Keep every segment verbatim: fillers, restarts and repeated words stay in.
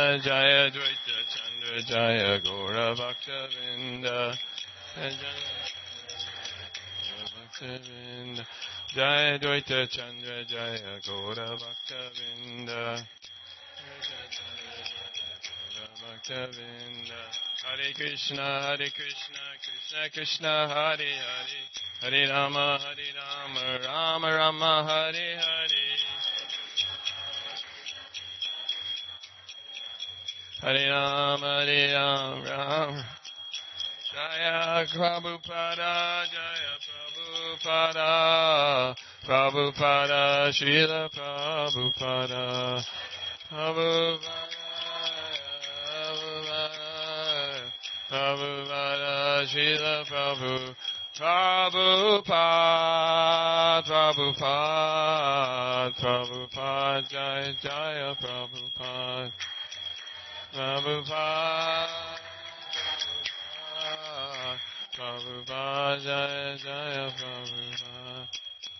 Jaya Dvaita Chandra Jaya Gaura Bhakta Vinda Jaya Dvaita Chandra Jaya Gaura Bhakta Vinda Bhakta Vinda Hare Krishna Hare Krishna Krishna Krishna Hare Hare Hare Rama Hare Rama Rama Rama Hare Hare Hare Rama Hare Rama Rama Jaya Prabhupada Jaya Prabhupada Prabhupada Srila Prabhupada Prabhupada Prabhupada Srila Prabhu Prabhupada Prabhupada Prabhupada Jaya Jaya Prabhupada Prabhupada Prabhupada Jaya Jaya Prabhupada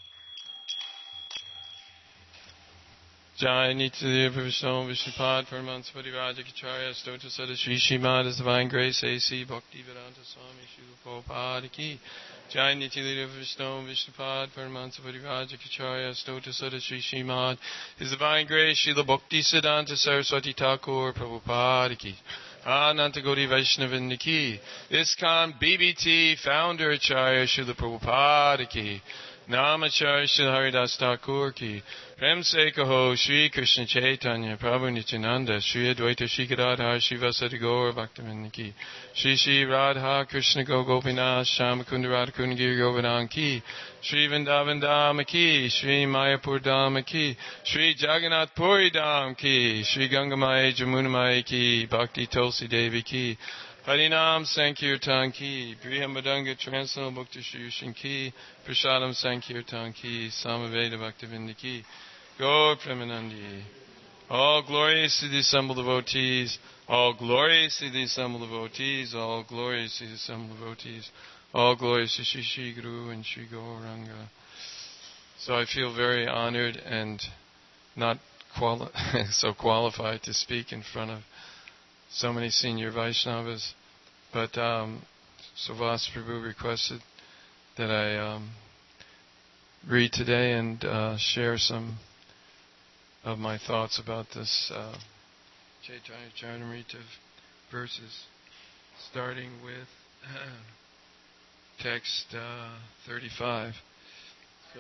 Jai Nitya Vishnu Vishnupad Paramahansa Raja Kacharya Stota Sada Shri Srimad His Divine Grace A C Bhakti Vedanta Swami Srila Prabhupada Ki Jai Nitya Vishnu Vishnupad Paramahansa Raja Kacharya Stota Sada Shri Srimad His Divine Grace Srila Bhakti Siddhanta Saraswati Thakur Prabhupada Ki Ananta Gauri Vaishnavin Ki ISKCON B B T Founder Acharya Srila Prabhupada Ki Namacharya Srila Haridas Thakur Ki Prem Se Kaho Shri Krishna Chaitanya Prabhu Nityananda Shri Advaita Shri Gadadhar Shivasati Gaur Bhaktivinoda Ki Shri Shri Radha Krishna Go Gopinath Shyamakunda Radha Kundagiri Govardhan Ki Shri Vrindavan Dham Ki Shri Mayapur Dham Ki Shri Jagannath Puri Dham Ki Shri Gangamaya Jamunamaya Ki Bhakti Tulsi Devi Ki Harinam Sankirtan Ki Priyamadanga Transcendental Bhakti Shri Ki Prasadam Sankirtan Ki Samaveda Bhaktivinda Ki Gaur Premanandi. All glories to the assembled devotees, all glories to the assembled devotees, all glories to the assembled devotees, all glories to Shri Shri Guru and Shri Gauranga. So I feel very honored and not quali- so qualified to speak in front of so many senior Vaishnavas, but um, Suvas Prabhu requested that I um, read today and uh, share some of my thoughts about this uh, Chaitanya Charitamrita verses, starting with text uh, thirty-five. So,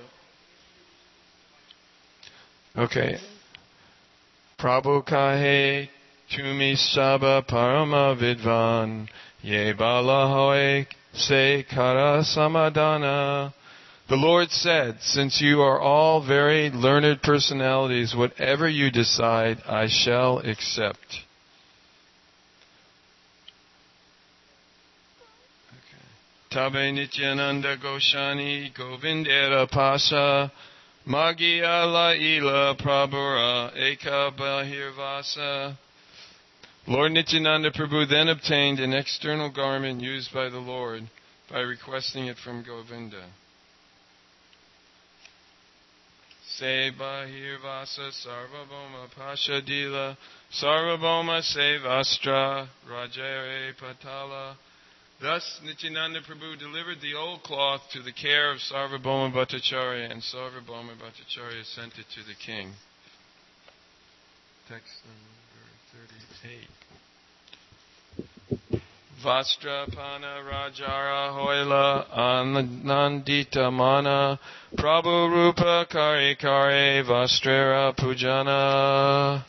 okay. Prabhu kahe Tumi Saba Parama Vidvan Ye Bala Hoy Se Kara Samadana. The Lord said, since you are all very learned personalities, whatever you decide, I shall accept. Tabe Nityananda Goshani Govindera Pasha Magya Laila Prabhura Eka Bahirvasa. Lord Nityananda Prabhu then obtained an external garment used by the Lord by requesting it from Govinda. Se Bahirvasa Sarvabhoma Pashadila Sarvabhoma Se Vastra Rajare Patala. Thus Nityananda Prabhu delivered the old cloth to the care of Sarvabhauma Bhattacharya, and Sarvabhauma Bhattacharya sent it to the king. Text number thirty-eight. Vastrapana Rajara Hoila Anandita Mana Prabhu Rupa Kare Kare Vastrera Pujana.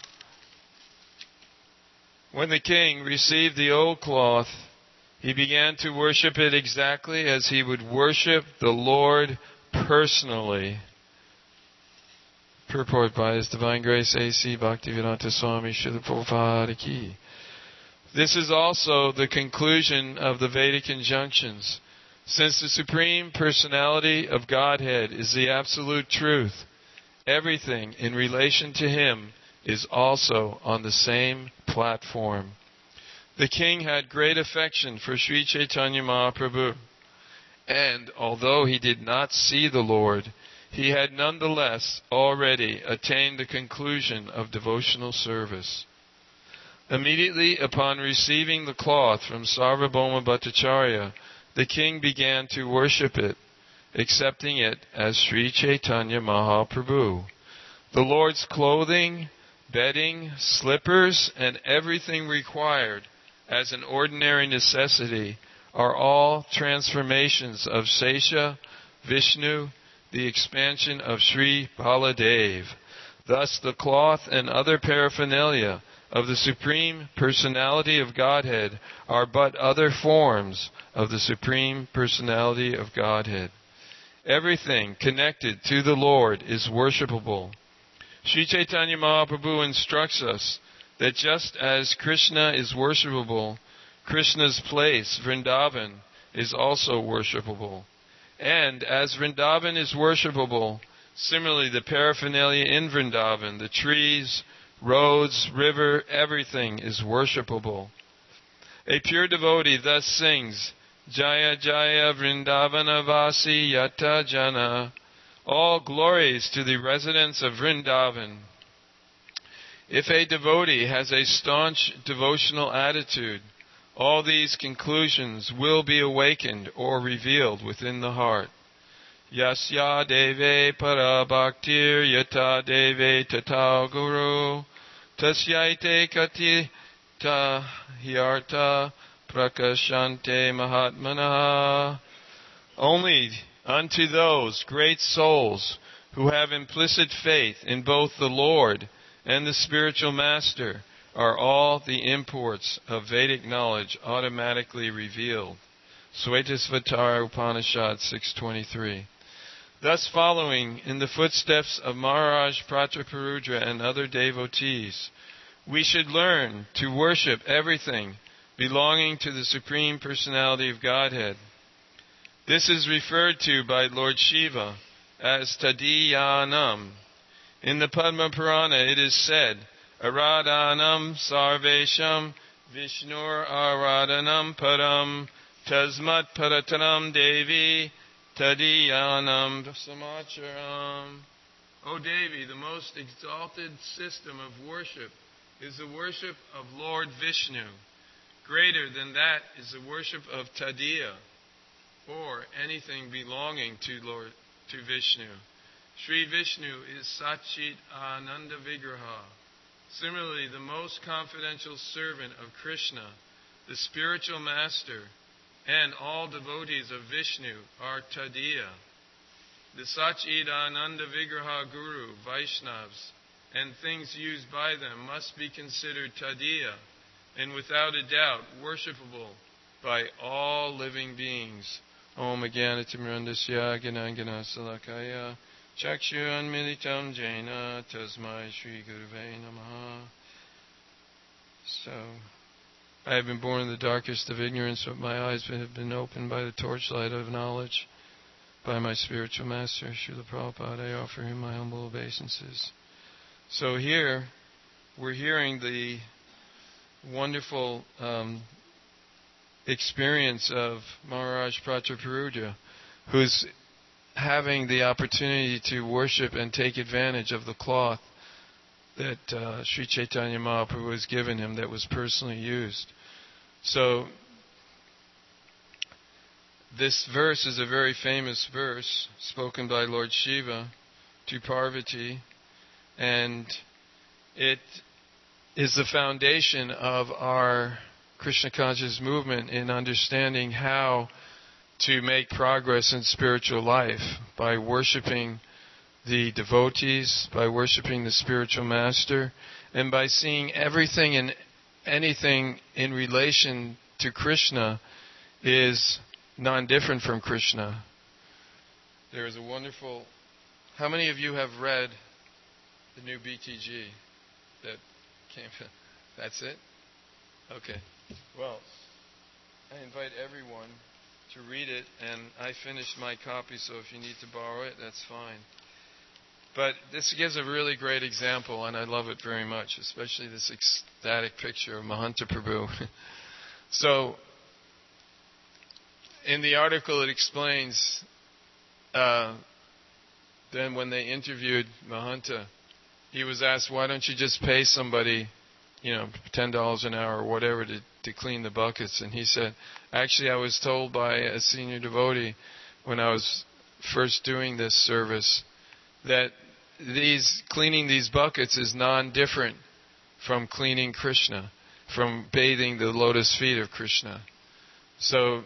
When the king received the old cloth, he began to worship it exactly as he would worship the Lord personally. Purport by His Divine Grace A C Bhaktivedanta Swami Srila Prabhupada Ki. This is also the conclusion of the Vedic injunctions. Since the Supreme Personality of Godhead is the absolute truth, everything in relation to Him is also on the same platform. The king had great affection for Sri Chaitanya Mahaprabhu, and although he did not see the Lord, he had nonetheless already attained the conclusion of devotional service. Immediately upon receiving the cloth from Sarvabhauma Bhattacharya, the king began to worship it, accepting it as Sri Chaitanya Mahaprabhu. The Lord's clothing, bedding, slippers, and everything required as an ordinary necessity are all transformations of Sesha, Vishnu, the expansion of Sri Baladev. Thus the cloth and other paraphernalia of the Supreme Personality of Godhead are but other forms of the Supreme Personality of Godhead. Everything connected to the Lord is worshipable. Sri Chaitanya Mahaprabhu instructs us that just as Krishna is worshipable, Krishna's place, Vrindavan, is also worshipable. And as Vrindavan is worshipable, similarly the paraphernalia in Vrindavan, the trees, roads, river, everything is worshipable. A pure devotee thus sings, Jaya Jaya Vrindavana Vasi Yata Jana. All glories to the residents of Vrindavan. If a devotee has a staunch devotional attitude, all these conclusions will be awakened or revealed within the heart. Yasya deve para bhaktir yata deve tata guru tasyaite kati ta hyarta prakashante mahatmana. Only unto those great souls who have implicit faith in both the Lord and the spiritual master are all the imports of Vedic knowledge automatically revealed. Svetasvatara Upanishad six twenty-three. Thus following in the footsteps of Maharaj Prataparudra and other devotees, we should learn to worship everything belonging to the Supreme Personality of Godhead. This is referred to by Lord Shiva as Tadiyanam. In the Padma Purana it is said, Aradhanam sarvesham Vishnur aradhanam param tasmat paratanam devi Tadiyanam samacharam. O Devi, the most exalted system of worship is the worship of Lord Vishnu. Greater than that is the worship of Tadiya, or anything belonging to Lord to Vishnu. Sri Vishnu is Satchit Ananda Vigraha. Similarly, the most confidential servant of Krishna, the spiritual master, and all devotees of Vishnu are Tadiya. The Satchit Ananda Vigraha Guru, Vaishnavas, and things used by them must be considered Tadiya, and without a doubt worshipable by all living beings. Om Agyanatimirandasya Ganangana Salakaya Chakshu Anmilitam Jaina Tasmai Shri Guruve Namaha. So, I have been born in the darkest of ignorance, but my eyes have been opened by the torchlight of knowledge. By my spiritual master, Srila Prabhupada, I offer him my humble obeisances. So here, we're hearing the wonderful um, experience of Maharaj Prataparudra, who's having the opportunity to worship and take advantage of the cloth that uh, Sri Chaitanya Mahaprabhu has given him that was personally used. So, this verse is a very famous verse spoken by Lord Shiva to Parvati, and it is the foundation of our Krishna conscious movement in understanding how to make progress in spiritual life by worshiping the devotees, by worshiping the spiritual master, and by seeing everything and anything in relation to Krishna is non-different from Krishna. There is a wonderful... How many of you have read the new B T G that came? That's it? Okay. Well, I invite everyone to read it, and I finished my copy, so if you need to borrow it, that's fine. But this gives a really great example, and I love it very much, especially this ecstatic picture of Mahanta Prabhu. So, in the article it explains, uh, then when they interviewed Mahanta, he was asked, why don't you just pay somebody you know, ten dollars an hour or whatever to, to clean the buckets. And he said, actually, I was told by a senior devotee when I was first doing this service that these cleaning these buckets is non-different from cleaning Krishna, from bathing the lotus feet of Krishna. So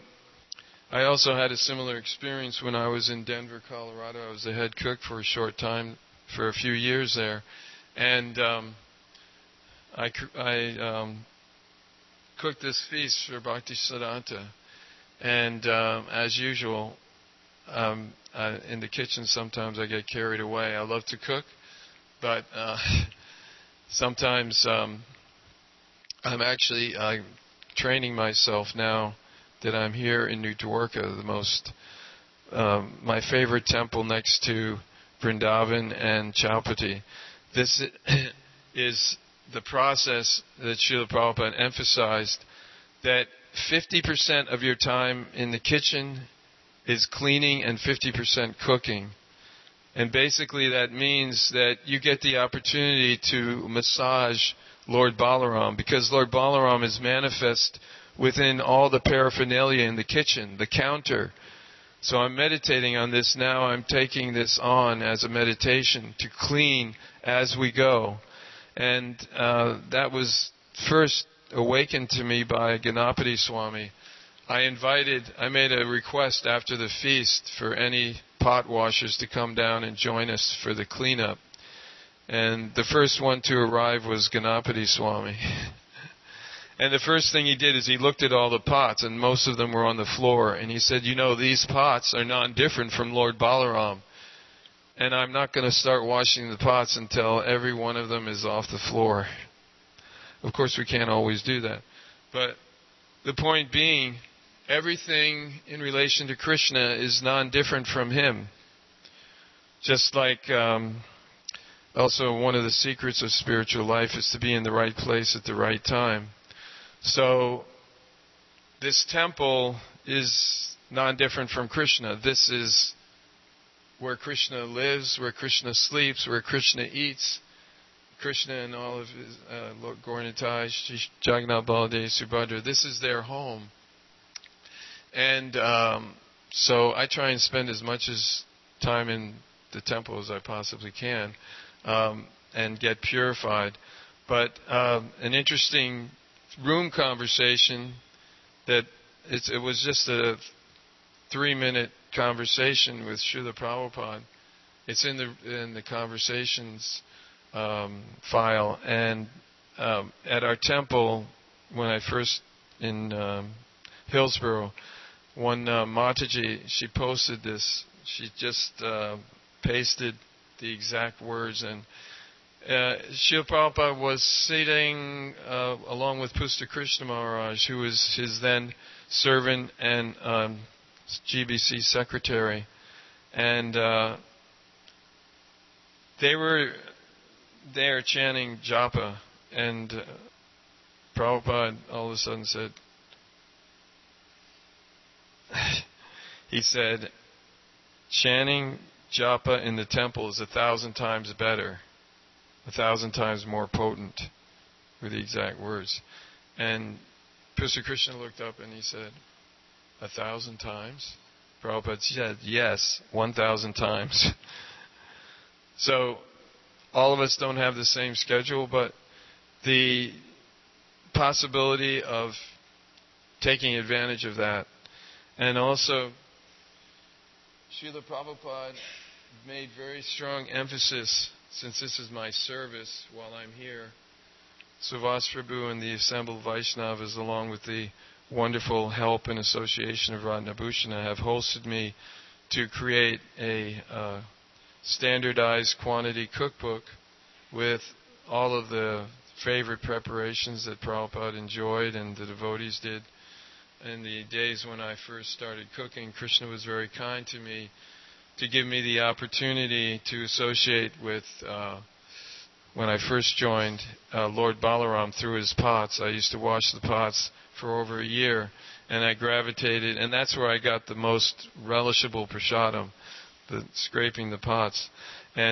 I also had a similar experience when I was in Denver, Colorado. I was the head cook for a short time, for a few years there. And um, I, I um, cooked this feast for Bhaktisiddhanta. And um, as usual, um, I, in the kitchen sometimes I get carried away. I love to cook, but uh, sometimes um, I'm actually uh, training myself now that I'm here in New Dwarka, the most, um, my favorite temple next to Vrindavan and Chaupati. This is the process that Srila Prabhupada emphasized, that fifty percent of your time in the kitchen is cleaning and fifty percent cooking. And basically that means that you get the opportunity to massage Lord Balaram, because Lord Balaram is manifest within all the paraphernalia in the kitchen, the counter. So I'm meditating on this now. I'm taking this on as a meditation to clean as we go. And uh, that was first awakened to me by Ganapati Swami. I invited, I made a request after the feast for any pot washers to come down and join us for the cleanup. And the first one to arrive was Ganapati Swami. And the first thing he did is he looked at all the pots, and most of them were on the floor. And he said, you know, these pots are non-different from Lord Balaram. And I'm not going to start washing the pots until every one of them is off the floor. Of course, we can't always do that. But the point being, everything in relation to Krishna is non-different from him. Just like um, also one of the secrets of spiritual life is to be in the right place at the right time. So this temple is non-different from Krishna. This is where Krishna lives, where Krishna sleeps, where Krishna eats. Krishna and all of his, uh, Lord Gauranitai, Jagannath, Baladev, Subhadra, this is their home. And um, so I try and spend as much as time in the temple as I possibly can um, and get purified. But um, an interesting room conversation that it's, it was just a three-minute conversation with Srila Prabhupada. It's in the in the conversations um, file. And um, at our temple, when I first in um, Hillsborough, one uh, Mataji, she posted this. She just uh, pasted the exact words, and uh, Srila Prabhupada was sitting uh, along with Pusta Krishna Maharaj, who was his then servant and um, G B C secretary, and uh, they were there chanting japa, and uh, Prabhupada all of a sudden said, he said, chanting japa in the temple is a thousand times better, a thousand times more potent, were the exact words. And Pusta Krishna looked up and he said, a thousand times? Prabhupada said, yes, one thousand times. So, all of us don't have the same schedule, but the possibility of taking advantage of that. And also, Srila Prabhupada made very strong emphasis, since this is my service while I'm here, Suvas Prabhu and the assembled Vaishnavas, along with the wonderful help and association of Ratnabhushana, have hosted me to create a uh, standardized quantity cookbook with all of the favorite preparations that Prabhupada enjoyed and the devotees did. In the days when I first started cooking, Krishna was very kind to me to give me the opportunity to associate with, uh, when I first joined, uh, Lord Balaram through his pots. I used to wash the pots for over a year, and I gravitated, and that's where I got the most relishable prasadam, the scraping the pots. And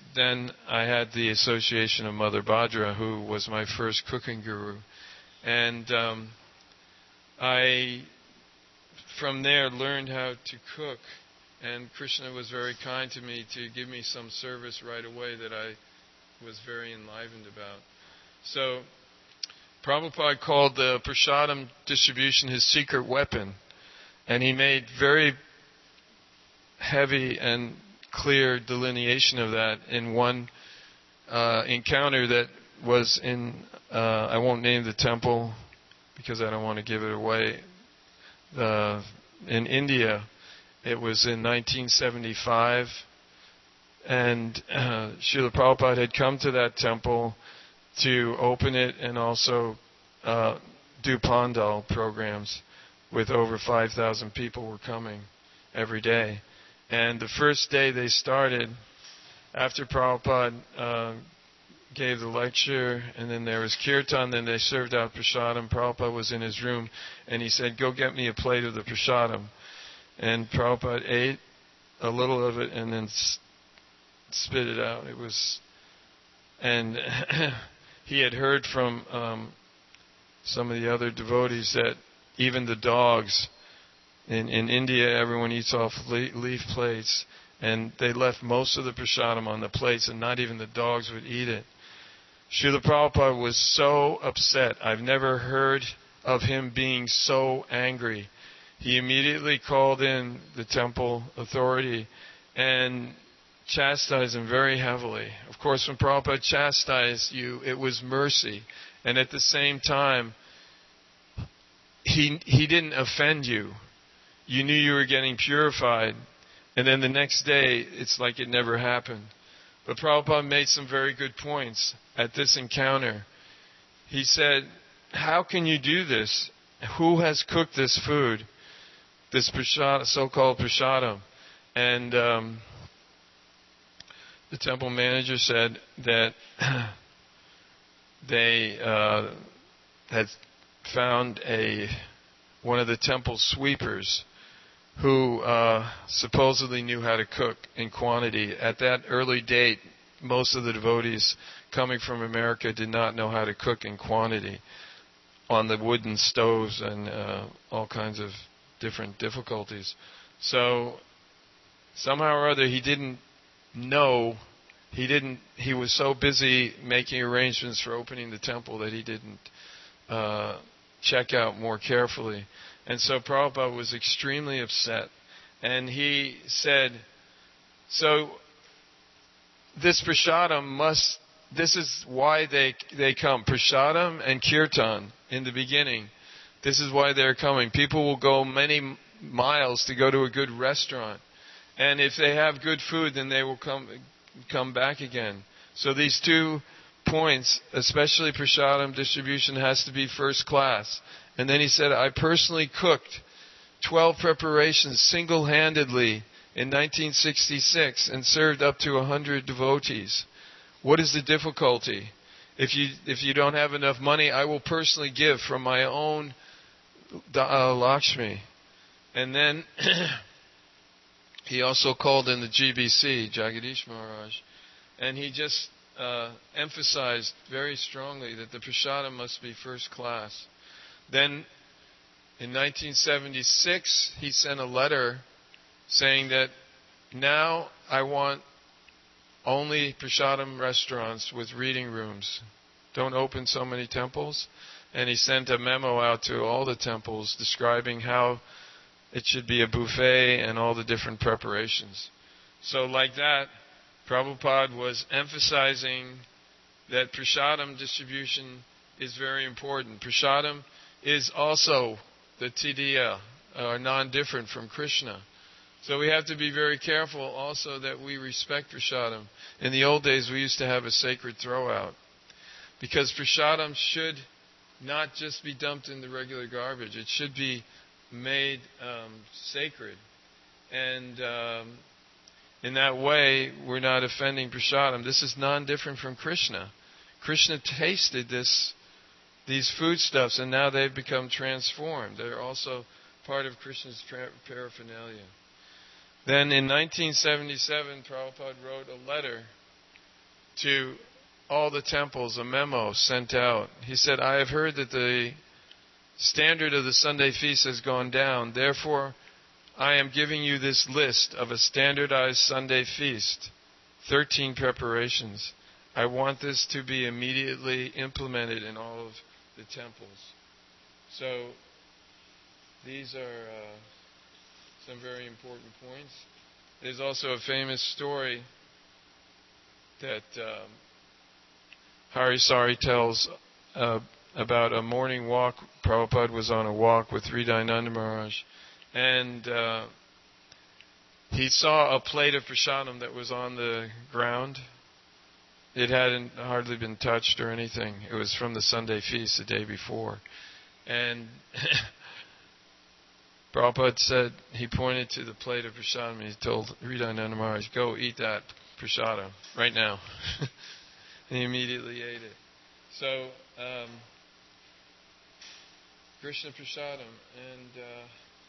then I had the association of Mother Bhadra, who was my first cooking guru. And um, I, from there, learned how to cook. And Krishna was very kind to me to give me some service right away that I was very enlivened about. So Prabhupada called the prasadam distribution his secret weapon. And he made very heavy and clear delineation of that in one uh, encounter that was in, uh, I won't name the temple because I don't want to give it away, uh, in India. It was in nineteen seventy-five, and uh, Srila Prabhupada had come to that temple to open it and also uh, do Pandal programs with over five thousand people were coming every day. And the first day they started, after Prabhupada uh, gave the lecture, and then there was kirtan, then they served out prasadam. Prabhupada was in his room, and he said, "Go get me a plate of the prasadam." And Prabhupada ate a little of it and then spit it out. It was, and he had heard from um, some of the other devotees that even the dogs in in India, everyone eats off leaf plates, and they left most of the prasadam on the plates, and not even the dogs would eat it. Srila Prabhupada was so upset. I've never heard of him being so angry. He immediately called in the temple authority and chastised him very heavily. Of course, when Prabhupada chastised you, it was mercy. And at the same time, he he didn't offend you. You knew you were getting purified. And then the next day, it's like it never happened. But Prabhupada made some very good points at this encounter. He said, "How can you do this? Who has cooked this food? This prasad, so-called prasadam?" And um, the temple manager said that they uh, had found a one of the temple sweepers who uh, supposedly knew how to cook in quantity. At that early date, most of the devotees coming from America did not know how to cook in quantity on the wooden stoves and uh, all kinds of different difficulties. So somehow or other he didn't know, he didn't, he was so busy making arrangements for opening the temple that he didn't uh, check out more carefully. And so Prabhupada was extremely upset. And he said, so this prasadam must, this is why they they come. Prasadam and kirtan in the beginning. This is why they're coming. People will go many miles to go to a good restaurant. And if they have good food, then they will come come back again. So these two points, especially prasadam distribution, has to be first class. And then he said, I personally cooked twelve preparations single-handedly in nineteen sixty-six and served up to one hundred devotees. What is the difficulty? If you if you don't have enough money, I will personally give from my own uh, Lakshmi. And then he also called in the G B C, Jagadish Maharaj, and he just uh, emphasized very strongly that the prasadam must be first class. Then in nineteen seventy-six, he sent a letter saying that now I want only prasadam restaurants with reading rooms. Don't open so many temples. And he sent a memo out to all the temples describing how it should be a buffet and all the different preparations. So like that, Prabhupada was emphasizing that prasadam distribution is very important. Prasadam is also the Tidiya, or non-different from Krishna. So we have to be very careful also that we respect prasadam. In the old days, we used to have a sacred throw-out, because prasadam should not just be dumped in the regular garbage. It should be made um, sacred. And um, in that way, we're not offending prasadam. This is non-different from Krishna. Krishna tasted this these foodstuffs, and now they've become transformed. They're also part of Krishna's paraphernalia. Then in nineteen seventy-seven, Prabhupada wrote a letter to all the temples a memo sent out. He said, I have heard that the standard of the Sunday feast has gone down. Therefore, I am giving you this list of a standardized Sunday feast, thirteen preparations. I want this to be immediately implemented in all of the temples. So, these are uh, some very important points. There's also a famous story that um, Harisari tells uh, about a morning walk. Prabhupada was on a walk with Hridayananda Maharaj, and uh, he saw a plate of prasadam that was on the ground. It hadn't hardly been touched or anything. It was from the Sunday feast the day before. And Prabhupada said, he pointed to the plate of prasadam and he told Hridayananda Maharaj, go eat that prasadam right now. And he immediately ate it. So, um, Krishna prasadam, and uh,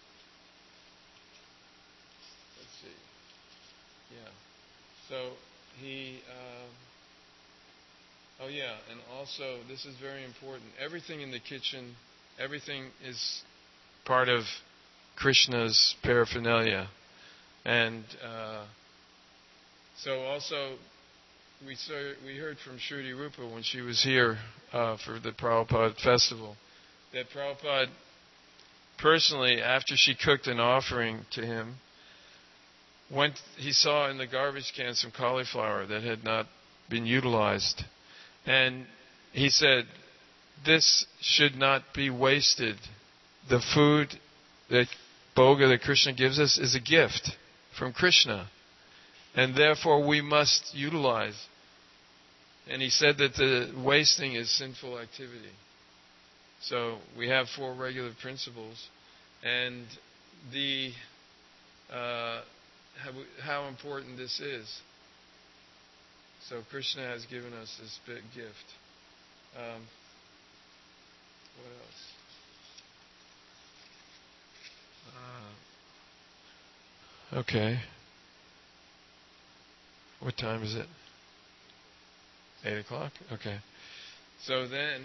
let's see, yeah. So he, uh, oh yeah, and also this is very important. Everything in the kitchen, everything is part of Krishna's paraphernalia, and uh, so also. We saw, we heard from Shruti Rupa when she was here uh, for the Prabhupada festival that Prabhupada personally, after she cooked an offering to him, went. He saw in the garbage can some cauliflower that had not been utilized, and he said, "This should not be wasted. The food that Bhoga, that Krishna gives us, is a gift from Krishna, and therefore we must utilize." And he said that the wasting is sinful activity. So we have four regular principles, and the uh, how, how important this is. So Krishna has given us this big gift. Um, what else? Uh, okay. What time is it? Eight o'clock? Okay. So then,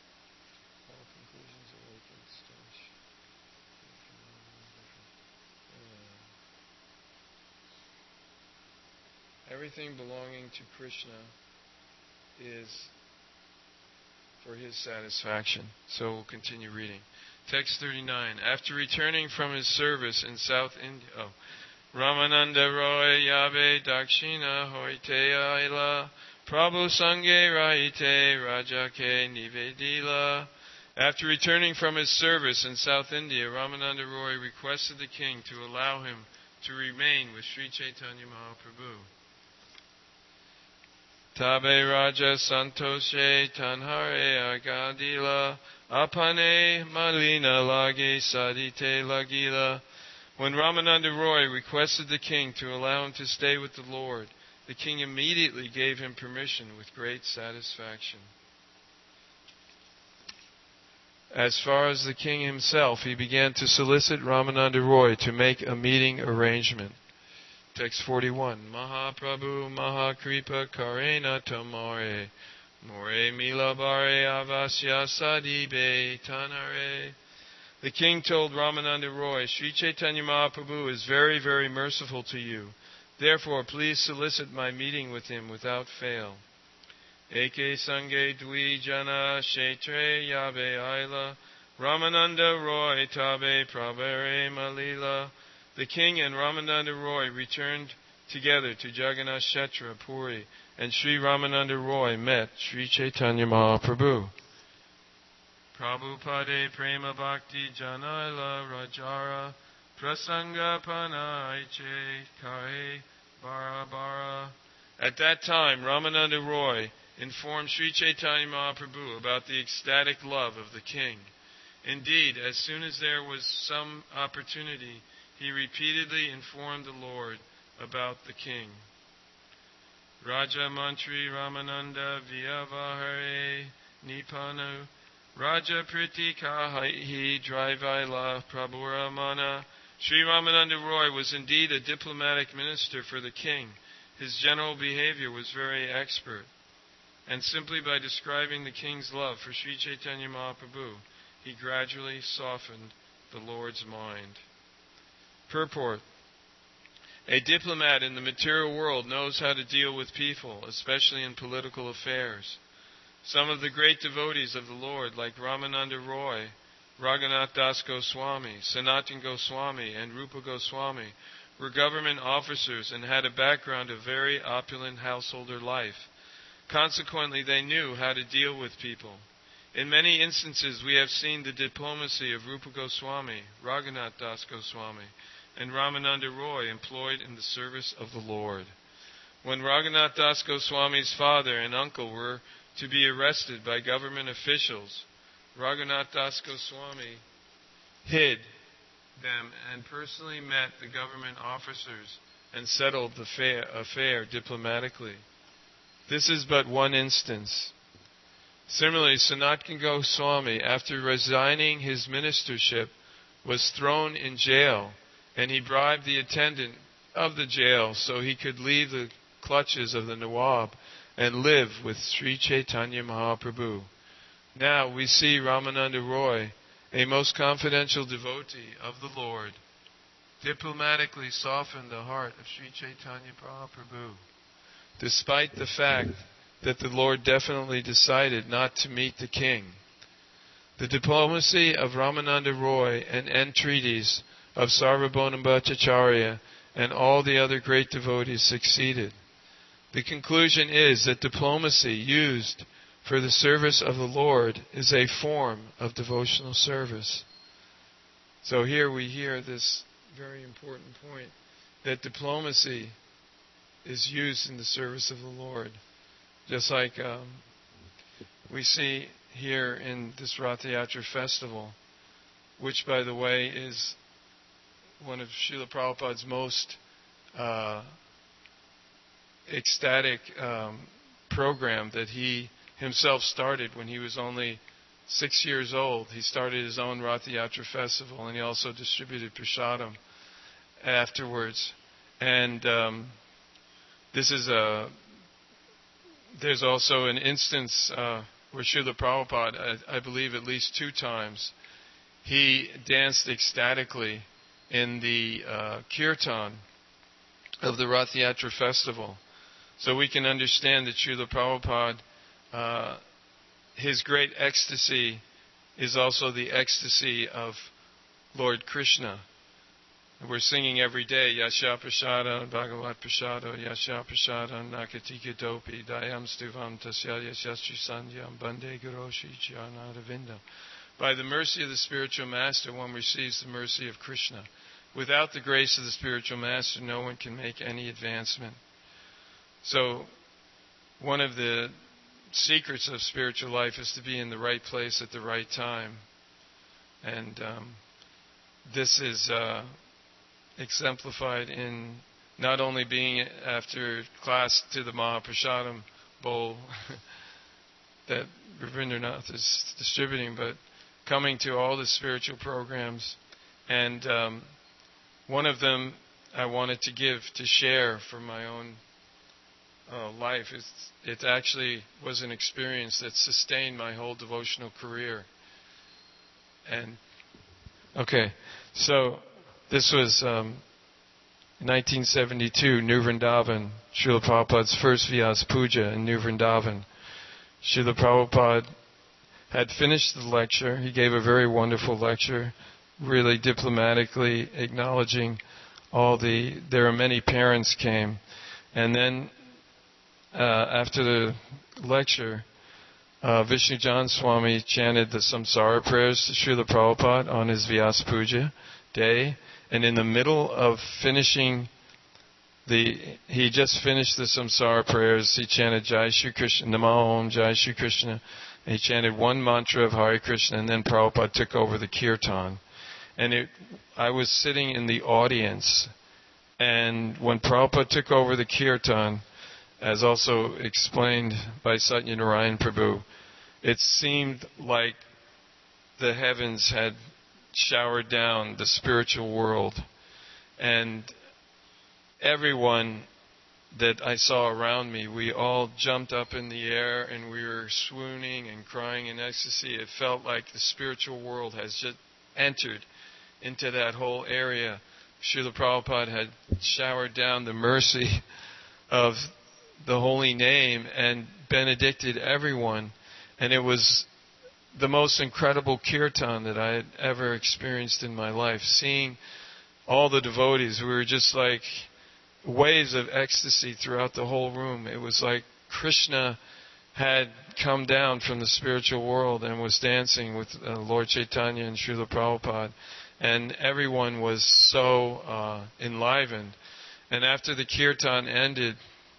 everything belonging to Krishna is for his satisfaction. So we'll continue reading. Text thirty-nine. After returning from his service in South India, oh, Ramananda Roy Yabe Dakshina Hoite Aila Prabhu Sange Raite Rajake Nivedila. After returning from his service in South India, Ramananda Roy requested the king to allow him to remain with Sri Chaitanya Mahaprabhu. Tabe Raja Santoshe Tanhare Agadila Apane Malina Lage Sadite Lagila. When Ramananda Roy requested the king to allow him to stay with the Lord, the king immediately gave him permission with great satisfaction. As far as the king himself, he began to solicit Ramananda Roy to make a meeting arrangement. Text forty-one. Mahaprabhu Mahakripa Karena Tamare More Milabare Avasya Sadibe Tanare. The king told Ramananda Roy, Sri Chaitanya Mahaprabhu is very, very merciful to you. Therefore, please solicit my meeting with him without fail. Eke Sange Dwi Jana Shetre Yabe Aila Ramananda Roy Tabe Prabhere Malila. The king and Ramananda Roy returned together to Jagannath Kshetra, Puri, and Sri Ramananda Roy met Sri Chaitanya Mahaprabhu. Prabhupada Prema Bhakti Janaila Rajara Prasanga Panaiche Kare Bara Bara. At that time, Ramananda Roy informed Sri Chaitanya Mahaprabhu about the ecstatic love of the king. Indeed, as soon as there was some opportunity, he repeatedly informed the Lord about the king. Raja Mantri Ramananda Vyavahare Nipanu Raja Pritika Hi Drivaila Prabhuramana. Sri Ramananda Roy was indeed a diplomatic minister for the king. His general behavior was very expert. and simply by describing the king's love for Sri Chaitanya Mahaprabhu, he gradually softened the Lord's mind. Purport. A diplomat in the material world knows how to deal with people, especially in political affairs. Some of the great devotees of the Lord, like Ramananda Roy, Raghunath Das Goswami, Sanatan Goswami, and Rupa Goswami, were government officers and had a background of very opulent householder life. Consequently, they knew how to deal with people. In many instances, we have seen the diplomacy of Rupa Goswami, Raghunath Das Goswami, and Ramananda Roy employed in the service of the Lord. When Raghunath Das Goswami's father and uncle were to be arrested by government officials, Raghunath Das Goswami hid them and personally met the government officers and settled the affair diplomatically. This is but one instance. Similarly, Sanatan Goswami, after resigning his ministership, was thrown in jail, and he bribed the attendant of the jail so he could leave the clutches of the Nawab and live with Sri Chaitanya Mahaprabhu. Now we see Ramananda Roy, a most confidential devotee of the Lord, diplomatically soften the heart of Sri Chaitanya Mahaprabhu, despite the fact that the Lord definitely decided not to meet the king. The diplomacy of Ramananda Roy and entreaties of Sarvabhauma Bhattacharya and all the other great devotees succeeded. The conclusion is that diplomacy used for the service of the Lord is a form of devotional service. So here we hear this very important point, that diplomacy is used in the service of the Lord. Just like um, we see here in this Rath Yatra festival, which, by the way, is one of Srila Prabhupada's most uh, ecstatic um, program that he himself started when he was only six years old. He started his own Rath Yatra festival, and he also distributed prasadam afterwards. And um, this is a There's also an instance uh, where Srila Prabhupada, I, I believe at least two times, he danced ecstatically in the uh, kirtan of the Rath Yatra festival. So we can understand that Srila Prabhupada, uh, his great ecstasy is also the ecstasy of Lord Krishna. We're singing every day, Yasha Prasada, Bhagavat Prasada, Yasha Prasada, Nakatika Dopi, Dayam Stuvam, Tasya Yashastri Sandhyam, Bande Guroshi Charnadavinda. By the mercy of the spiritual master, one receives the mercy of Krishna. Without the grace of the spiritual master, no one can make any advancement. So, one of the secrets of spiritual life is to be in the right place at the right time. And um, this is uh, exemplified in not only being after class to the Mahaprasadam bowl that Rabindranath is distributing, but coming to all the spiritual programs. And um, one of them I wanted to give, to share from my own uh, life. It's, it actually was an experience that sustained my whole devotional career. And, okay, so this was um, nineteen seventy-two, New Vrindavan, Srila Prabhupada's first Vyas Puja in New Vrindavan. Srila Prabhupada had finished the lecture. He gave a very wonderful lecture, really diplomatically acknowledging all the, there are many parents came. And then uh, after the lecture, uh, Vishnu Jan Swami chanted the Samsara prayers to Srila Prabhupada on his Vyas Puja day. And in the middle of finishing the, he just finished the Samsara prayers. He chanted Jai Shri Krishna, Namo Om Jai Shri Krishna. And he chanted one mantra of Hare Krishna, and then Prabhupada took over the kirtan. And it, I was sitting in the audience, and when Prabhupada took over the kirtan, as also explained by Satyanarayan Prabhu, it seemed like the heavens had showered down the spiritual world, and everyone that I saw around me. We all jumped up in the air and we were swooning and crying in ecstasy. It felt like the spiritual world has just entered into that whole area. Srila Prabhupada had showered down the mercy of the holy name and benedicted everyone. And it was the most incredible kirtan that I had ever experienced in my life. Seeing all the devotees, we were just like waves of ecstasy throughout the whole room. It was like Krishna had come down from the spiritual world and was dancing with uh, Lord Chaitanya and Srila Prabhupada. And everyone was so uh, enlivened. And after the kirtan ended,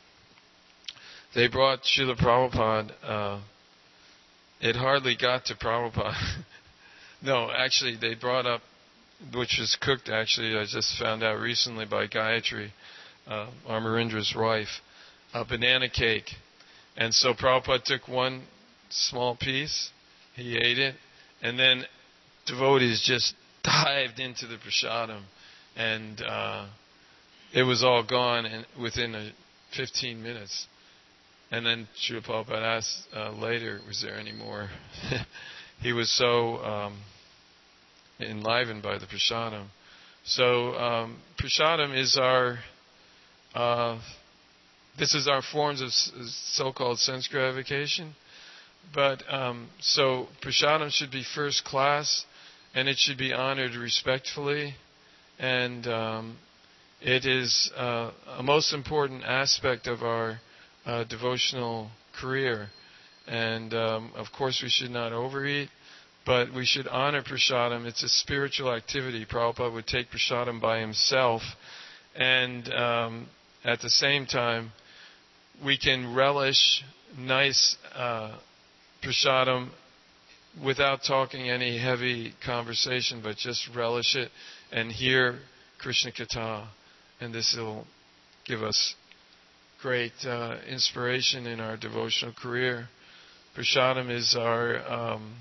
they brought Srila Prabhupada. Uh, it hardly got to Prabhupada. No, actually, they brought up, which was cooked, actually, I just found out recently by Gayatri, uh, Amarindra's wife, a banana cake. And so Prabhupada took one small piece, he ate it, and then devotees just dived into the prasadam, and uh, it was all gone in, within a fifteen minutes. And then Srila Prabhupada asked uh, later, was there any more? He was so um, enlivened by the prasadam. So um, prasadam is our, uh, this is our forms of so-called sense gratification. But um, so prasadam should be first class, and it should be honored respectfully, and um, it is uh, a most important aspect of our uh, devotional career. And um, of course we should not overeat, but we should honor prasadam. It's a spiritual activity. Prabhupada would take prasadam by himself, and um, at the same time we can relish nice uh, prasadam without talking any heavy conversation, but just relish it and hear Krishna Katha. And this will give us great uh, inspiration in our devotional career. Prasadam is our um,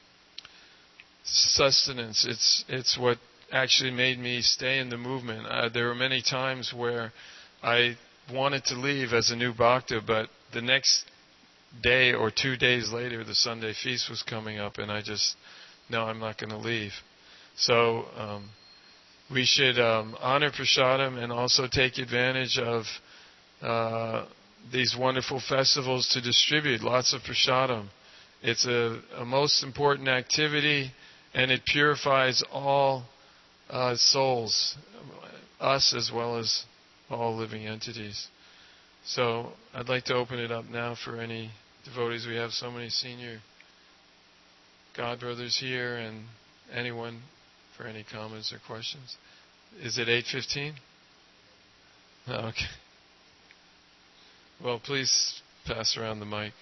sustenance. It's it's what actually made me stay in the movement. Uh, there were many times where I wanted to leave as a new bhakta, but the next day or two days later, the Sunday feast was coming up, and I just, no, I'm not going to leave. So um, we should um, honor prasadam and also take advantage of uh, these wonderful festivals to distribute lots of prasadam. It's a, a most important activity, and it purifies all uh, souls, us as well as all living entities. So I'd like to open it up now for any devotees. We have so many senior God brothers here, and anyone for any comments or questions. Is it eight fifteen? Oh, okay. Well, please pass around the mic.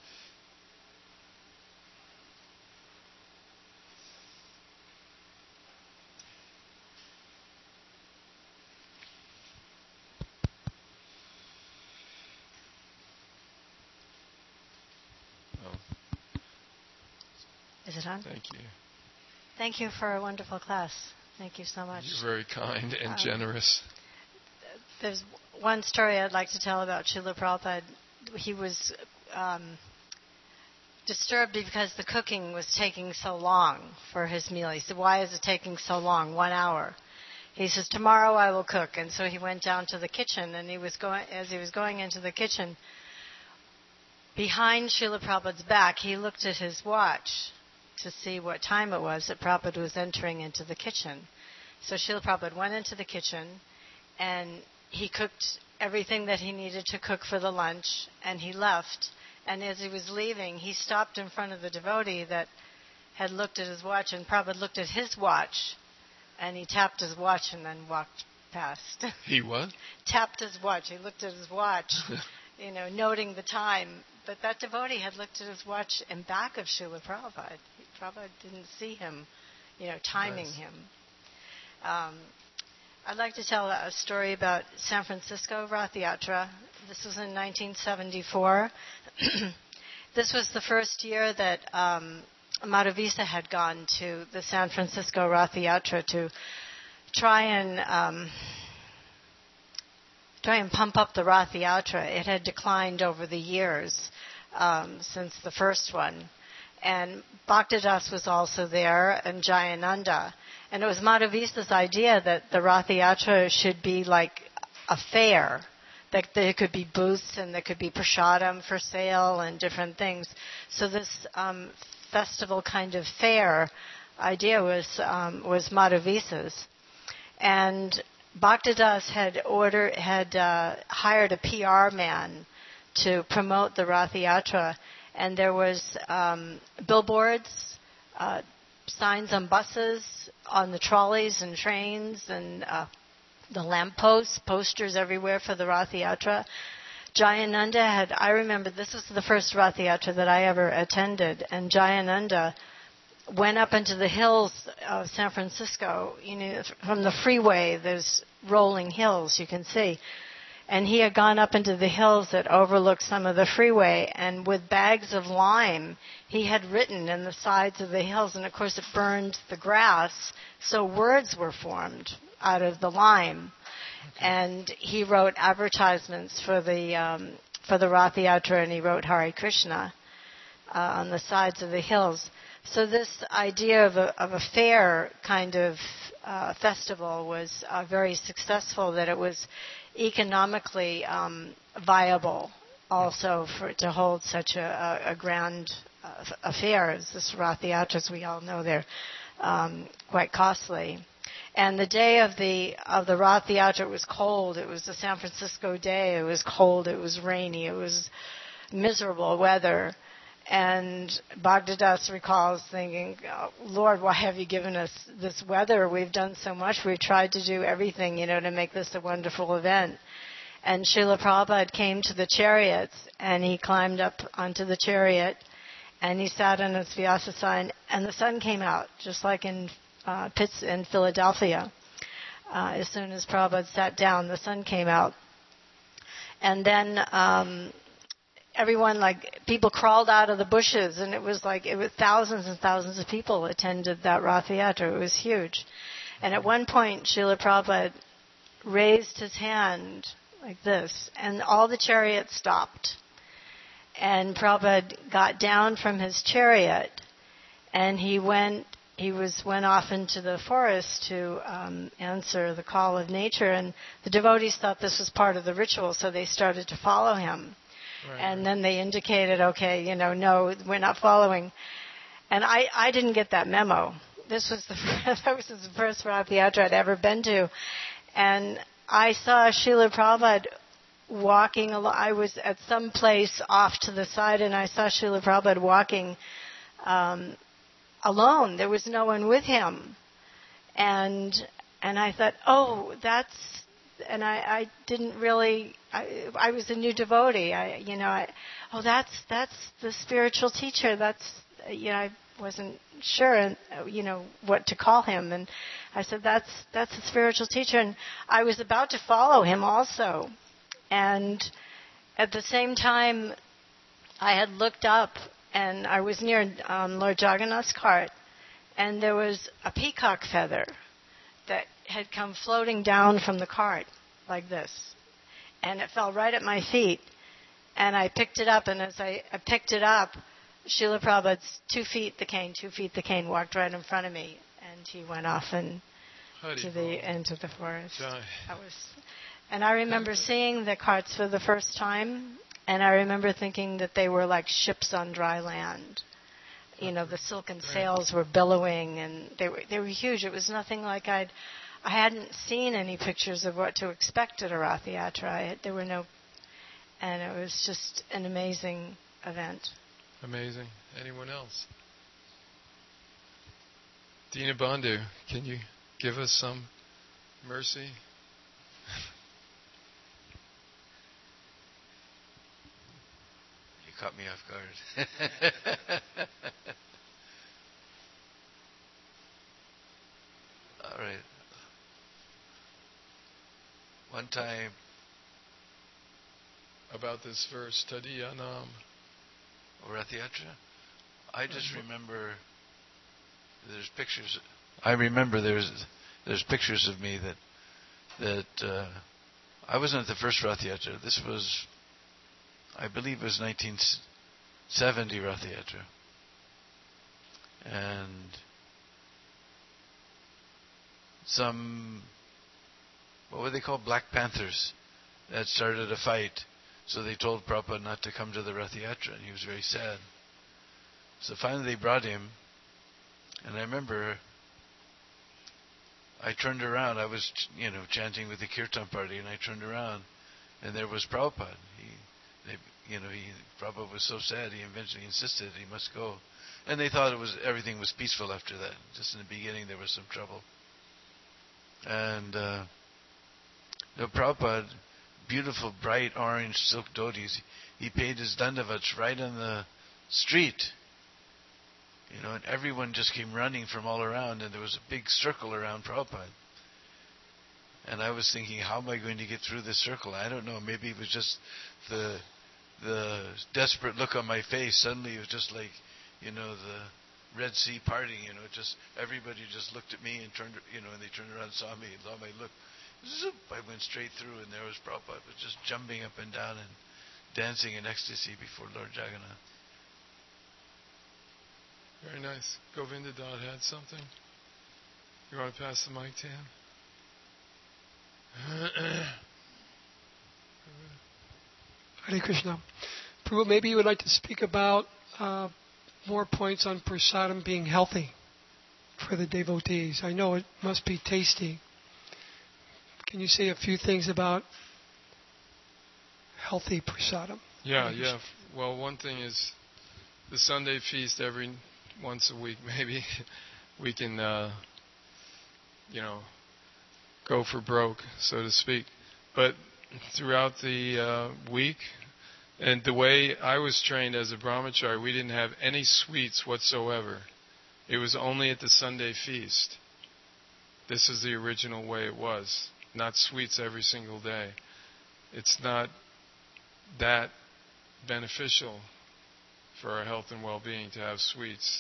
Is it on? Thank you. Thank you for a wonderful class. Thank you so much. You're very kind and um, generous. There's one story I'd like to tell about Srila Prabhupada. He was um, disturbed because the cooking was taking so long for his meal. He said, "Why is it taking so long? One hour." He says, "Tomorrow I will cook." And so he went down to the kitchen, and he was going. As he was going into the kitchen, behind Srila Prabhupada's back, he looked at his watch to see what time it was that Prabhupada was entering into the kitchen. So Srila Prabhupada went into the kitchen, and he cooked everything that he needed to cook for the lunch, and he left. And as he was leaving, he stopped in front of the devotee that had looked at his watch, and Prabhupada looked at his watch, and he tapped his watch and then walked past. He what? Tapped his watch. He looked at his watch, you know, noting the time. But that devotee had looked at his watch in back of Srila Prabhupada. Prabhupada didn't see him, you know, timing nice. him. Um, I'd like to tell a story about San Francisco Rath Yatra. This was in nineteen seventy-four. This was the first year that um, Madhavisa had gone to the San Francisco Rath Yatra to try and um, try and pump up the Rath Yatra. It had declined over the years um, since the first one. And Bhaktidas was also there, and Jayananda. And it was Madhavisa's idea that the Rath Yatra should be like a fair, that there could be booths and there could be prasadam for sale and different things. So this um, festival kind of fair idea was um, was Madhavisa's. And Bhaktidas had order had uh, hired a P R man to promote the Rath Yatra, and there was um, billboards, uh, signs on buses, on the trolleys and trains, and uh, the lampposts, posters everywhere for the Rath Yatra. Jayananda had, I remember, this was the first Rath Yatra that I ever attended, and Jayananda went up into the hills of San Francisco. You know, from the freeway, there's rolling hills, you can see. And he had gone up into the hills that overlooked some of the freeway, and with bags of lime, he had written in the sides of the hills, and of course it burned the grass, so words were formed out of the lime. Okay. And he wrote advertisements for the um, for the Rath Yatra, and he wrote Hare Krishna uh, on the sides of the hills. So this idea of a, of a fair kind of uh, festival was uh, very successful, that it was economically um, viable also for to hold such a, a, a grand uh, affair as this Rath Yatra. As we all know, they're um, quite costly. And the day of the of the Rath Yatra, it was cold. It was a San Francisco day. It was cold. It was rainy. It was miserable weather. And Bhaktidas recalls thinking, oh, Lord, why have you given us this weather? We've done so much. We've tried to do everything, you know, to make this a wonderful event. And Srila Prabhupada came to the chariots, and he climbed up onto the chariot, and he sat on his Vyasa, and the sun came out, just like in uh, Pitts in Philadelphia. Uh, as soon as Prabhupada sat down, the sun came out. And then Um, everyone, like, people crawled out of the bushes, and it was like, it was thousands and thousands of people attended that Rath Yatra. It was huge. And at one point, Srila Prabhupada raised his hand like this, and all the chariots stopped. And Prabhupada got down from his chariot, and he went, he was went off into the forest to um, answer the call of nature, and the devotees thought this was part of the ritual, so they started to follow him. Right. And then they indicated, okay, you know, no, we're not following. And I, I didn't get that memo. This was the first, that was the first Rath Yatra I'd ever been to. And I saw Srila Prabhupada walking along. I was at some place off to the side, and I saw Srila Prabhupada walking um, alone. There was no one with him. And and I thought, oh, that's... And I, I didn't really. I, I was a new devotee. I, you know, I, oh, that's that's the spiritual teacher. That's, you know, I wasn't sure, you know, what to call him. And I said, that's that's the spiritual teacher. And I was about to follow him also. And at the same time, I had looked up, and I was near um, Lord Jagannath's cart, and there was a peacock feather that had come floating down from the cart like this. And it fell right at my feet. And I picked it up, and as I, I picked it up, Srila Prabhupada's two feet the cane, two feet the cane, walked right in front of me, and he went off and to the into the forest. That was, and I remember seeing the carts for the first time, and I remember thinking that they were like ships on dry land. You know, the silken sails were billowing, and they were they were huge. It was nothing like I'd I hadn't seen any pictures of what to expect at a Rath Yatra. I, there were no, and it was just an amazing event. Amazing. Anyone else? Dinabandhu, can you give us some mercy? Caught me off guard. All right. One time. About this verse, Tadiyanam. Rath Yatra? I just mm-hmm. remember there's pictures. I remember there's there's pictures of me that that uh, I wasn't at the first Rath Yatra. This was, I believe it was nineteen seventy Rath Yatra. And some, what were they called? Black Panthers that started a fight. So they told Prabhupada not to come to the Rath Yatra, and he was very sad. So finally they brought him, and I remember I turned around. I was, you know, chanting with the Kirtan party, and I turned around, and there was Prabhupada. He, they, you know, he, Prabhupada was so sad. He eventually insisted he must go, and they thought it was everything was peaceful after that. Just in the beginning, there was some trouble, and uh, the Prabhupada, beautiful bright orange silk dhotis, he paid his dandavats right on the street. You know, and everyone just came running from all around, and there was a big circle around Prabhupada. And I was thinking, how am I going to get through this circle? I don't know. Maybe it was just the the desperate look on my face. Suddenly it was just like, you know, the Red Sea parting. You know, just everybody just looked at me and turned, you know, and they turned around and saw me and saw my look. Zoop, I went straight through, and there was Prabhupada, was just jumping up and down and dancing in ecstasy before Lord Jagannath. Very nice. Govinda Dad had something. You want to pass the mic to him? Hare Krishna. Prabhu, maybe you would like to speak about uh, more points on prasadam being healthy for the devotees. I know it must be tasty. Can you say a few things about healthy prasadam? Yeah, yeah. Well, one thing is the Sunday feast every once a week, maybe we can, uh, you know, go for broke, so to speak. But throughout the uh, week, and the way I was trained as a brahmachari, we didn't have any sweets whatsoever. It was only at the Sunday feast. This is the original way it was. Not sweets every single day. It's not that beneficial for our health and well-being to have sweets.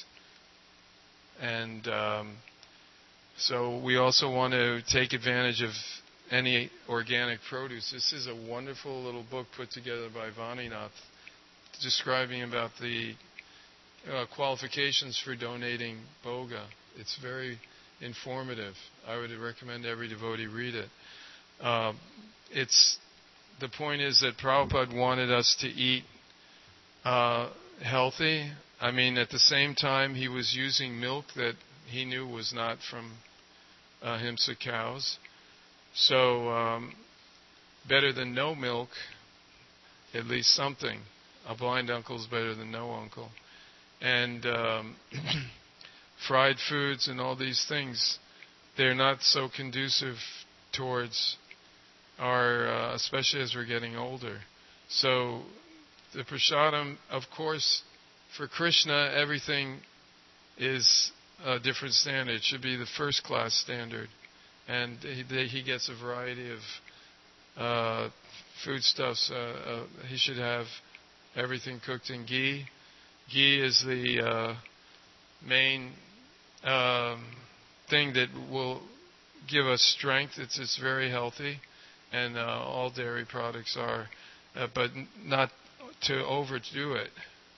And um, so we also want to take advantage of any organic produce. This is a wonderful little book put together by Vaninath describing about the uh, qualifications for donating boga. It's very informative. I would recommend every devotee read it. Uh, it's the point is that Prabhupada wanted us to eat uh, healthy. I mean, at the same time, he was using milk that he knew was not from uh, Himsa cows. So, um, better than no milk, at least something. A blind uncle is better than no uncle. And um, fried foods and all these things, they're not so conducive towards our, uh, especially as we're getting older. So the prasadam, of course, for Krishna, everything is a different standard. It should be the first class standard. And he, he gets a variety of uh, foodstuffs. Uh, uh, he should have everything cooked in ghee. Ghee is the uh, main um, thing that will give us strength. It's it's very healthy, and uh, all dairy products are, uh, but not to overdo it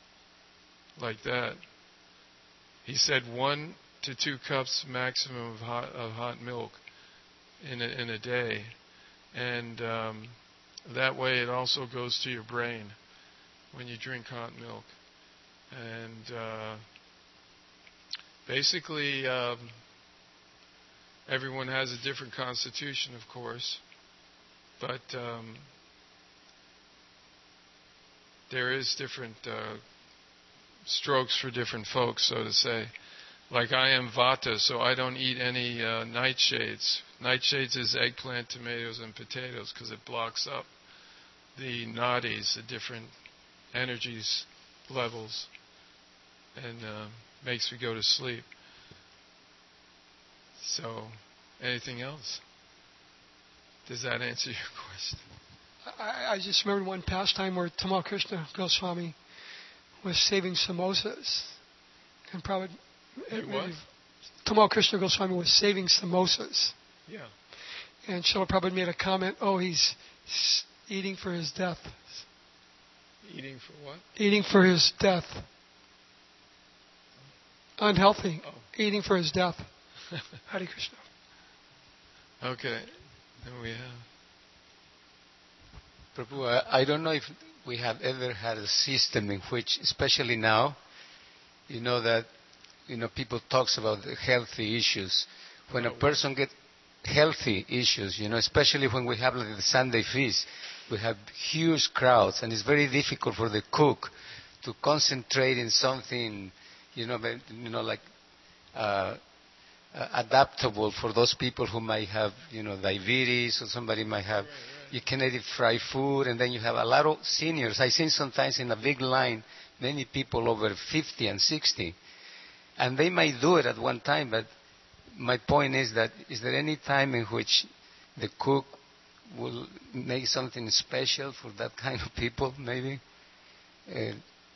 like that. He said one to two cups maximum of hot of hot milk in a, in a day, and um, that way it also goes to your brain when you drink hot milk. And uh, basically, um, everyone has a different constitution, of course, but um, there is different uh, strokes for different folks, so to say. Like I am Vata, so I don't eat any uh, nightshades. Nightshades is eggplant, tomatoes, and potatoes because it blocks up the nadis, the different energies, levels, and uh, makes me go to sleep. So, anything else? Does that answer your question? I, I just remembered one pastime where Tamal Krishna Goswami was saving samosas, and probably It what? Tamal Krishna Goswami was saving samosas. Yeah. And Srila Prabhupada made a comment, oh, he's s- eating for his death. Eating for what? Eating for his death. Unhealthy. Oh. Eating for his death. Hare Krishna. Okay. Then we have. Prabhu, I, I don't know if we have ever had a system in which, especially now, you know that you know people talks about the healthy issues. When a person gets healthy issues, you know, especially when we have like the Sunday feast, we have huge crowds, and it's very difficult for the cook to concentrate in something, you know, you know, like uh, uh, adaptable for those people who might have, you know, diabetes, or somebody might have. Right, right. You cannot eat fried food, and then you have a lot of seniors. I've seen sometimes in a big line, many people over fifty and sixty, and they might do it at one time, but my point is that is there any time in which the cook will make something special for that kind of people, maybe? Uh,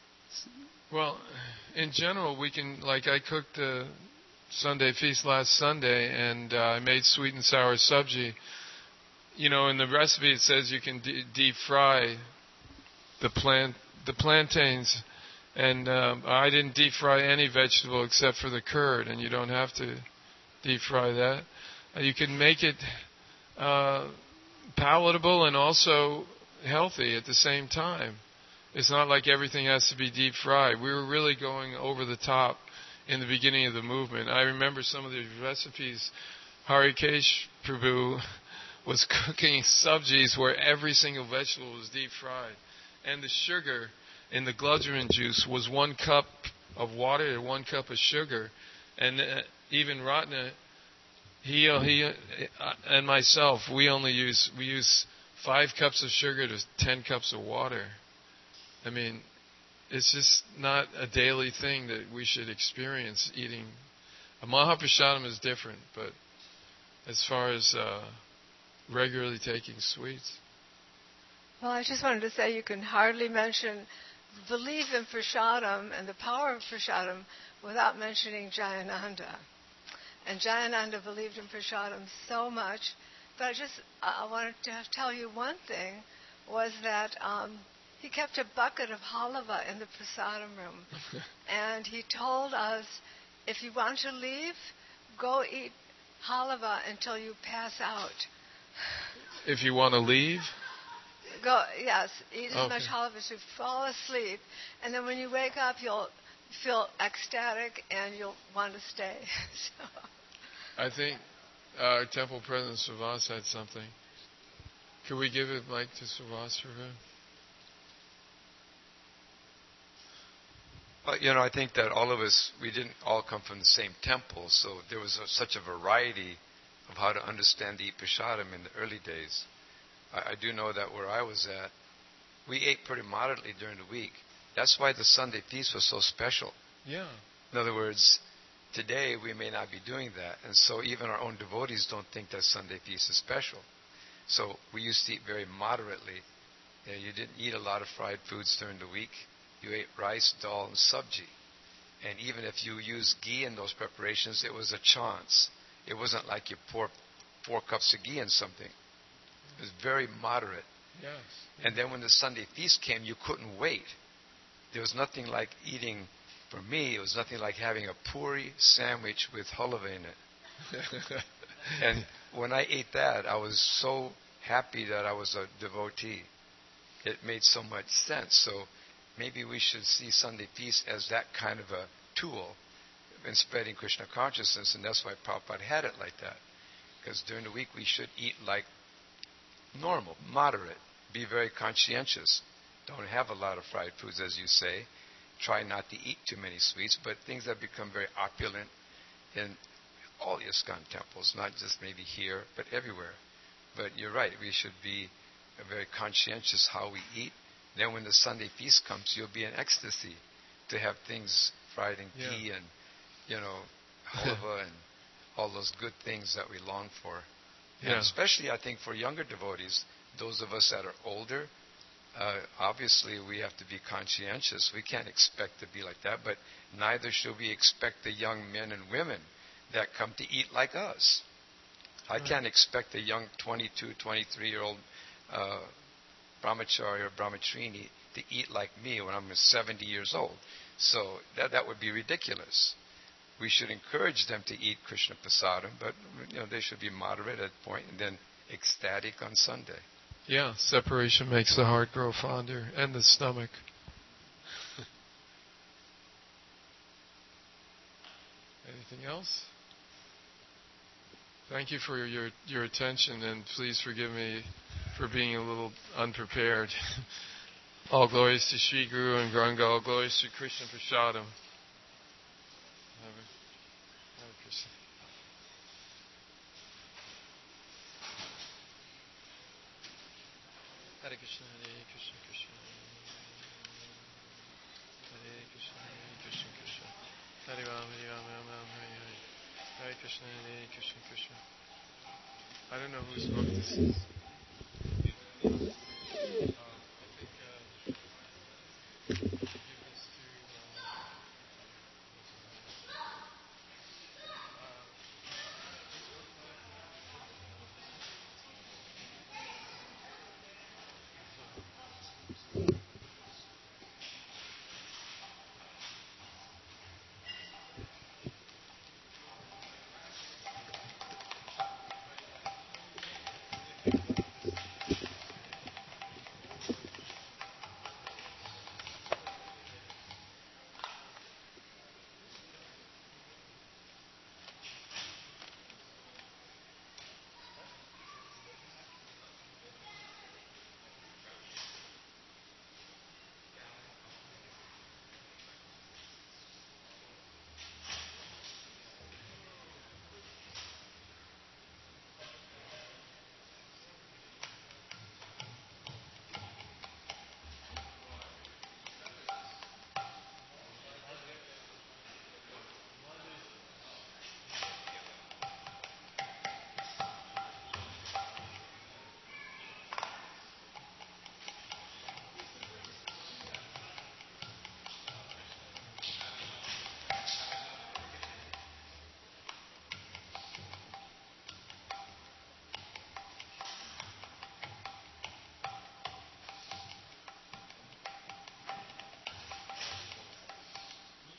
well, in general, we can, like I cooked the Sunday feast last Sunday, and uh, I made sweet and sour sabji. You know, in the recipe it says you can de- deep fry the plant, the plantains, and um, I didn't deep fry any vegetable except for the curd, and you don't have to deep fry that. Uh, you can make it uh, palatable and also healthy at the same time. It's not like everything has to be deep fried. We were really going over the top in the beginning of the movement. I remember some of the recipes. Harikesh Prabhu was cooking sabjis where every single vegetable was deep fried. And the sugar in the gludgerin juice was one cup of water or one cup of sugar. And uh, even Ratna, he, uh, he uh, and myself, we only use we use five cups of sugar to ten cups of water. I mean, it's just not a daily thing that we should experience eating. A Mahaprasadam is different, but as far as uh, regularly taking sweets. Well, I just wanted to say you can hardly mention belief in prasadam and the power of prasadam without mentioning Jayananda. And Jayananda believed in prasadam so much. But I just I wanted to tell you one thing, was that um, he kept a bucket of halava in the prasadam room. And he told us, if you want to leave, go eat halava until you pass out. If you want to leave? Go, yes, eat as okay. much halava as you fall asleep. And then when you wake up, you'll feel ecstatic and you'll want to stay. So. I think our temple president Srivas had something. Could we give it mic to Srivas for him? Well, you know, I think that all of us, we didn't all come from the same temple, so there was a, such a variety of how to understand the prasadam in the early days. I, I do know that where I was at, we ate pretty moderately during the week. That's why the Sunday feast was so special. Yeah. In other words, today we may not be doing that, and so even our own devotees don't think that Sunday feast is special. So we used to eat very moderately. You know, you didn't eat a lot of fried foods during the week. You ate rice, dal, and sabji. And even if you used ghee in those preparations, it was a chance. It wasn't like you pour four cups of ghee in something. It was very moderate. Yes. And then when the Sunday feast came, you couldn't wait. There was nothing like eating, for me, it was nothing like having a puri sandwich with halava in it. And when I ate that, I was so happy that I was a devotee. It made so much sense. So maybe we should see Sunday feast as that kind of a tool in spreading Krishna consciousness, and that's why Prabhupada had it like that. Because during the week we should eat like normal, moderate, be very conscientious. Don't have a lot of fried foods, as you say. Try not to eat too many sweets, but things that become very opulent in all ISKCON temples, not just maybe here, but everywhere. But you're right, we should be very conscientious how we eat. Then when the Sunday feast comes, you'll be in ecstasy to have things fried in yeah. ghee and, you know, halava and all those good things that we long for. Yeah. And especially, I think, for younger devotees, those of us that are older, uh, obviously we have to be conscientious. We can't expect to be like that, but neither should we expect the young men and women that come to eat like us. I can't expect a young twenty-two, twenty-three-year-old uh, brahmachari or brahmacharini to eat like me when I'm seventy years old. So that that would be ridiculous. We should encourage them to eat Krishna prasadam, but you know they should be moderate at a point and then ecstatic on Sunday. Yeah, separation makes the heart grow fonder and the stomach. Anything else? Thank you for your your attention, and please forgive me for being a little unprepared. All glories to Sri Guru and Granga, all glories to Krishna Prasadam. Hare Krishna. Hare Krishna, Hare Krishna, Krishna. Hare Krishna, Hare Krishna, Krishna. Hare Ram, Hare Ram, Ram Ram, Hare Hare. Hare Krishna, Hare Krishna, Krishna. I don't know whose book this is.